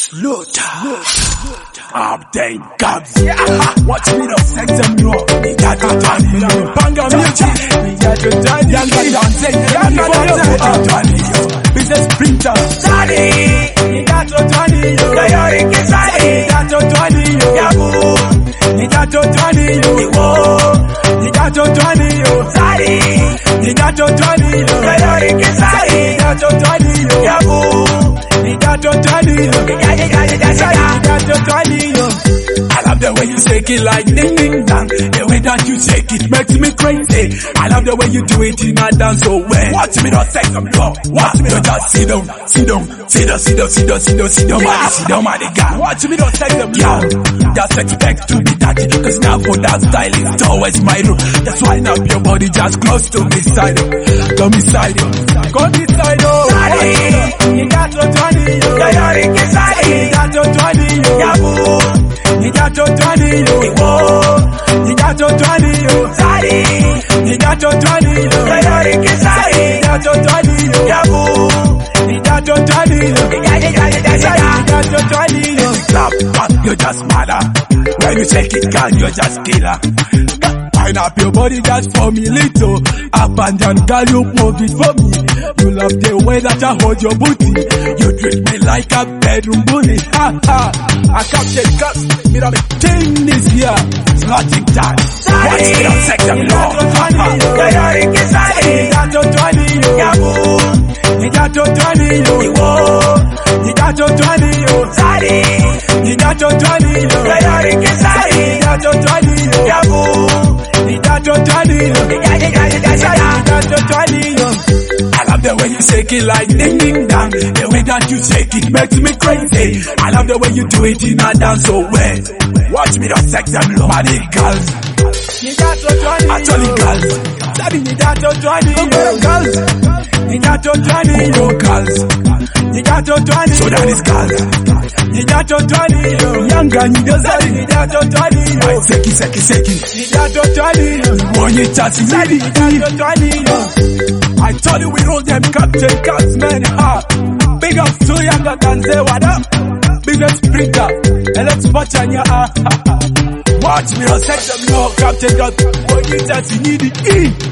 Slaughter. Abdel Gabs. Watch me the sex and raw. Ni gato tani yo. Banga music. Ni gato tani. Yanga dancing. Yanga dancing. Business printer. Tani. Ni gato tani yo. Kayori kisani. Ni gato tani yo. Yabu. Ni gato tani yo. Iwo. Ni gato tani yo. Tani. Ni gato tani yo. Kayori kisani. Ni gato tani yo. Yabu. Ni gato tani yo. I love the way you shake it like ding ding dong. The way that you shake it makes me crazy. I love the way you do it in a dance so well. Watch me not take some love. Watch me not just sit down, sit down, sit down, sit down, sit down, sit down, sit down, man, sit down, man, God. Watch me not take them love. Just expect to be dirty, cause now for that style it's always my room. Just wind up your body just close to me side. Go me side, go me side, oh. You got to Johnny, you got to side. You got to Johnny, you Yabu. You got to Johnny, you Iwo. You got to Johnny, you Sadi. You got to Johnny, you got to side. You got to Johnny, you Yabu. You got to Johnny, you got to Johnny, you clap, but you just mother. When you shake it, girl, you just killer. Wind up your body just for me little. Up and down, girl, you move it for me. You love the way that I hold your booty. You treat me like a bedroom bully. Ha ha. I captured cups, me da me king this year. Slotting time. Watch me on sex and law. Ha ha. You got to Johnny, you Yabu. You got to Johnny, you Iwo. You got to Johnny, you Sadi. You got to Johnny, you got to Johnny, you Yabu. I love the way you shake it like ding ding dong. The way that you shake it makes me crazy. I love the way you do it in a dance so well. Watch me the sex and love. Money girls. Actually girls. Daddy, you got to join me. Girls. You got to join me. Girls. You got to join me. So that is girls. You got to join me. Young and you got to join me. Seki. You got to join me. When you touch me, you got to join me. I told you we roll them Captain Cats, man. Big up to Younger than say what up. Biggest printer. And let's watch on your Watch me, I'll set them low. Captain Cats. When you touch, you need it.